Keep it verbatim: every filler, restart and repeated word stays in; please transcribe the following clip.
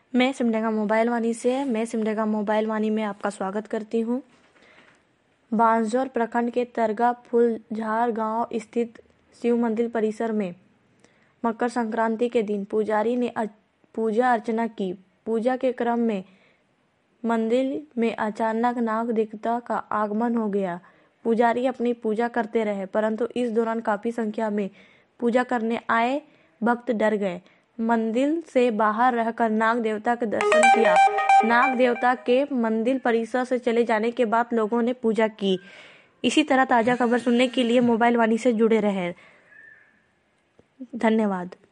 मैं सिमडेगा मोबाइल वाणी से मैं सिमडेगा मोबाइल वाणी में आपका स्वागत करती हूँ। बांसजोर प्रखंड के तरगा फूलझार गांव स्थित शिव मंदिर परिसर में मकर संक्रांति के दिन पुजारी ने पूजा अर्चना की। पूजा के क्रम में मंदिर में अचानक नाग देवता का आगमन हो गया। पुजारी अपनी पूजा करते रहे, परंतु इस दौरान काफी संख्या में पूजा करने आए भक्त डर गए। मंदिर से बाहर रहकर नाग देवता का दर्शन किया। नाग देवता के मंदिर परिसर से चले जाने के बाद लोगों ने पूजा की। इसी तरह ताजा खबर सुनने के लिए मोबाइल वाणी से जुड़े रहें। धन्यवाद।